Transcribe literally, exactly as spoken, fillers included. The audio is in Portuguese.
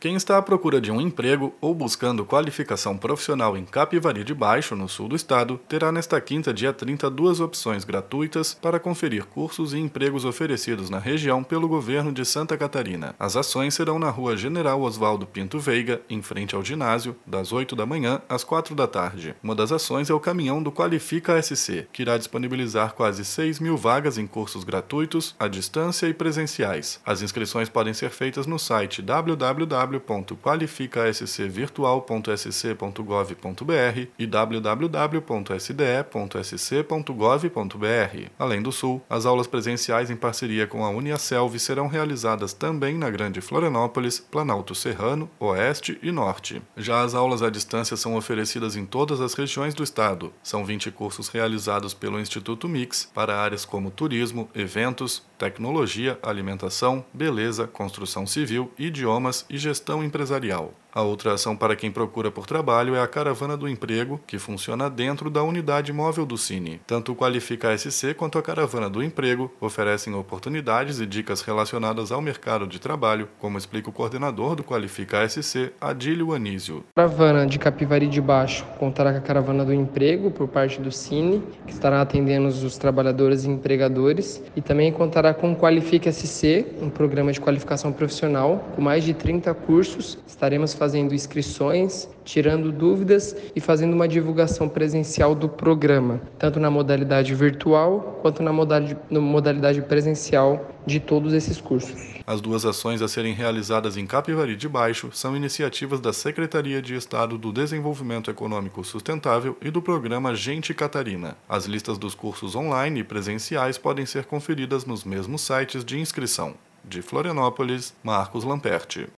Quem está à procura de um emprego ou buscando qualificação profissional em Capivari de Baixo, no sul do estado, terá nesta quinta, dia trinta, duas opções gratuitas para conferir cursos e empregos oferecidos na região pelo governo de Santa Catarina. As ações serão na rua General Osvaldo Pinto Veiga, em frente ao ginásio, das oito da manhã às quatro da tarde. Uma das ações é o caminhão do Qualifica S C, que irá disponibilizar quase seis mil vagas em cursos gratuitos, à distância e presenciais. As inscrições podem ser feitas no site w w w ponto qualifica s c virtual ponto s c ponto gov ponto b r e w w w ponto s d e ponto s c ponto gov ponto b r. Além do Sul, as aulas presenciais em parceria com a Uniaselv serão realizadas também na Grande Florianópolis, Planalto Serrano, Oeste e Norte. Já as aulas à distância são oferecidas em todas as regiões do estado. São vinte cursos realizados pelo Instituto Mix para áreas como turismo, eventos, tecnologia, alimentação, beleza, construção civil, idiomas e gestão empresarial. A outra ação para quem procura por trabalho é a Caravana do Emprego, que funciona dentro da unidade móvel do Cine. Tanto o Qualifica S C quanto a Caravana do Emprego oferecem oportunidades e dicas relacionadas ao mercado de trabalho, como explica o coordenador do Qualifica S C, Adílio Anísio. A Caravana de Capivari de Baixo contará com a Caravana do Emprego por parte do Cine, que estará atendendo os trabalhadores e empregadores, e também contará com o Qualifica S C, um programa de qualificação profissional com mais de trinta cursos. Estaremos fazendo fazendo inscrições, tirando dúvidas e fazendo uma divulgação presencial do programa, tanto na modalidade virtual quanto na modalidade, na modalidade presencial de todos esses cursos. As duas ações a serem realizadas em Capivari de Baixo são iniciativas da Secretaria de Estado do Desenvolvimento Econômico Sustentável e do programa Gente Catarina. As listas dos cursos online e presenciais podem ser conferidas nos mesmos sites de inscrição. De Florianópolis, Marcos Lamperti.